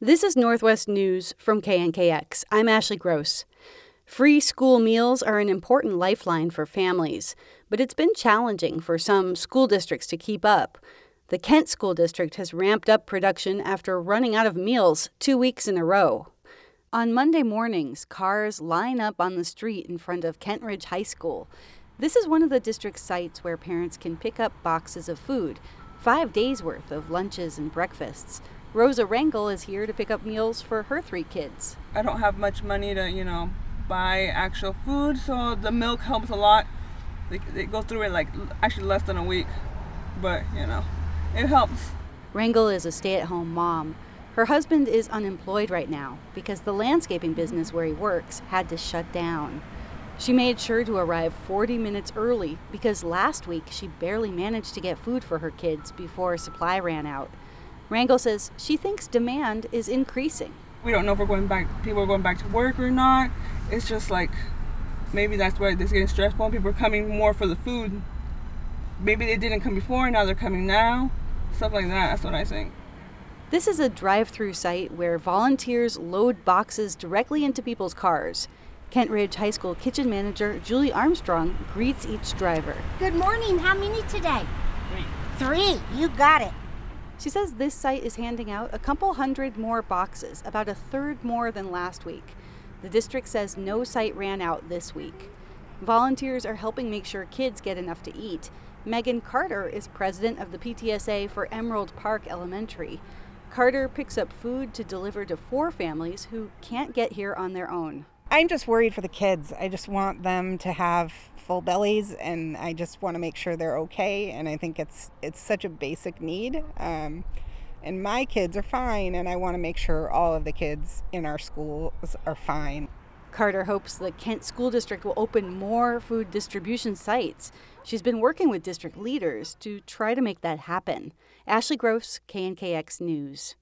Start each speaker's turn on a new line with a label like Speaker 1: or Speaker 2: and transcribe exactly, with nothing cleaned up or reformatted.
Speaker 1: This is Northwest News from K N K X. I'm Ashley Gross. Free school meals are an important lifeline for families, but it's been challenging for some school districts to keep up. The Kent School District has ramped up production after running out of meals two weeks in a row. On Monday mornings, cars line up on the street in front of Kent Ridge High School. This is one of the district's sites where parents can pick up boxes of food, five days worth of lunches and breakfasts. Rosa Rangel is here to pick up meals for her three kids.
Speaker 2: I don't have much money to, you know, buy actual food, so the milk helps a lot. They, they go through it like actually less than a week, but, you know, it helps.
Speaker 1: Rangel is a stay-at-home mom. Her husband is unemployed right now because the landscaping business where he works had to shut down. She made sure to arrive forty minutes early because last week she barely managed to get food for her kids before supply ran out. Rangel says she thinks demand is increasing.
Speaker 2: We don't know if we're going back, people are going back to work or not. It's just like, maybe that's why it's getting stressful. People are coming more for the food. Maybe they didn't come before, now they're coming now. Stuff like that, that's what I think.
Speaker 1: This is a drive-through site where volunteers load boxes directly into people's cars. Kent Ridge High School kitchen manager Julie Armstrong greets each driver.
Speaker 3: Good morning. How many today?
Speaker 4: Three.
Speaker 3: Three. You got it.
Speaker 1: She says this site is handing out a couple hundred more boxes, about a third more than last week. The district says no site ran out this week. Volunteers are helping make sure kids get enough to eat. Megan Carter is president of the P T S A for Emerald Park Elementary. Carter picks up food to deliver to four families who can't get here on their own.
Speaker 5: I'm just worried for the kids. I just want them to have full bellies, and I just want to make sure they're okay. And I think it's it's such a basic need. Um, and my kids are fine, and I want to make sure all of the kids in our schools are fine.
Speaker 1: Carter hopes the Kent School District will open more food distribution sites. She's been working with district leaders to try to make that happen. Ashley Gross, K N K X News.